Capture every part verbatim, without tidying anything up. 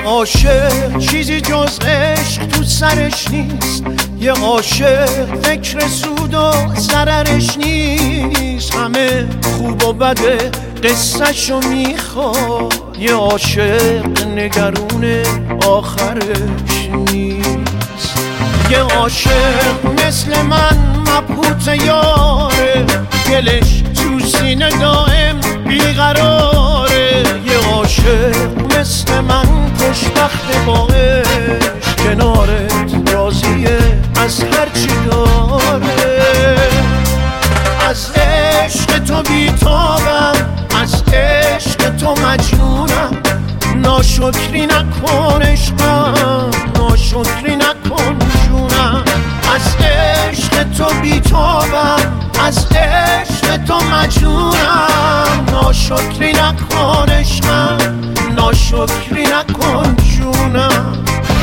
عاشق چیزی جز عشق تو سرش نیست، یه عاشق فکر سود و ضررش نیست. همه خوب و بده قصه‌شو میخواد، یه عاشق نگرون آخرش نیست. یه عاشق مثل من مبهوت یاره، دلش تو سینه دائم بیقراره. یه عاشق مثل من خوشبخت با عشق، کنارت راضیه از هرچی داره. از عشق تو بیتابم، از عشق تو مجنونم. ناشکری نکن عشقم، ناشکری نکن جونم. از عشق تو بیتابم، از عشق تو مجنونم. ناشکری نکن عشقم، ناشکری نکن جونم.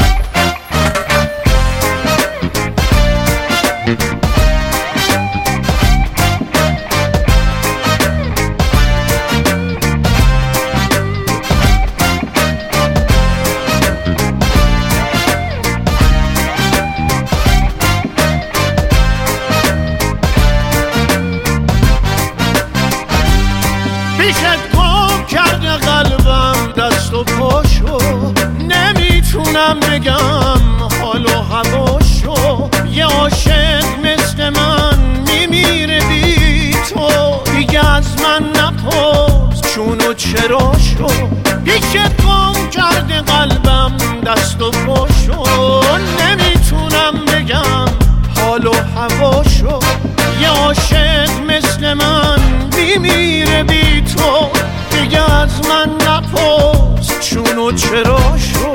پیشت گم کرده قلبم دست و پاشو، نمیتونم بگم حال و هواشو. یه عاشق مثل من میمیره بی تو، دیگه از من نپرس چون و چراشو. پیشت گم کرده قلبم دست و پاشو، نمیتونم بگم حال و هواشو. یه عاشق مثل من میمیره بی تو، دیگه از من نپرس چون و چراشو.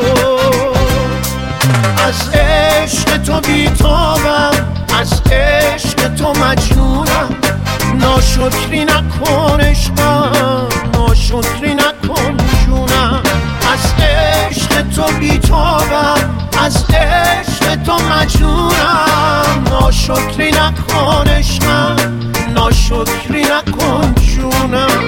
از عشق تو بیتابم، از عشق تو مجنونم. ناشکری نکن عشقم، ناشکری نکن جونم. از عشق تو بیتابم، از عشق تو مجنونم. ناشکری نکن عشقم، ناشکری نکن جونم.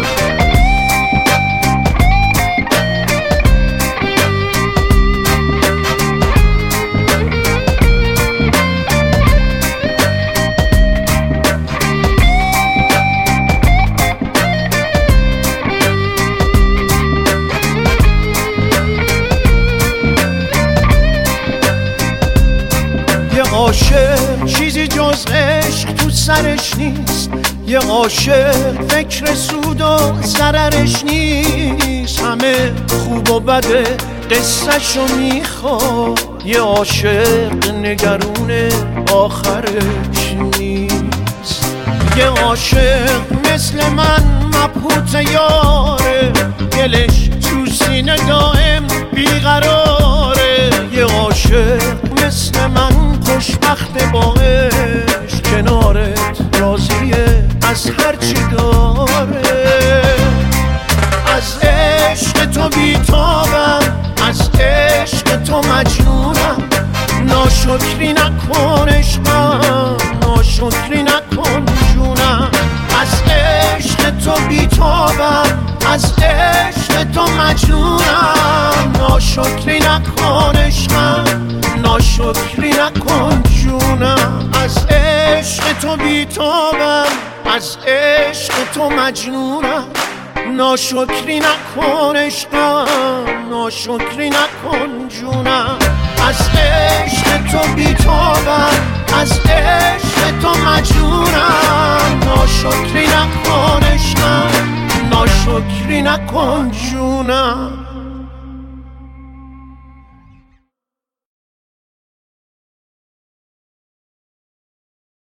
یه عاشق چیزی جز عشق تو سرش نیست، یه عاشق فکر سود و ضررش نیست. همه خوب و بده قصه‌شو میخواد، یه عاشق نگرون آخرش نیست. یه عاشق مثل من مبهوت یاره، دلش تو سینه دائم بیقراره. یه عاشق مثل من خوشبخت با عشق، کنارت راضیه از هرچی داره. از عشق تو بیتابم، از عشق تو مجنونم. ناشکری نکن عشقم، ناشکری نکن جونم. از عشق تو بیتابم، از عشق تو مجنونم. ناشکری نکن عشقم، ناشکری نکن جونم. از عشق تو بیتابم، از عشق تو مجنونم. ناشکری نکن عشقم، ناشکری نکن جونم. از عشق تو بیتابم، از عشق تو مجنونم. ناشکری نکن عشقم، ناشکری نکن جونم.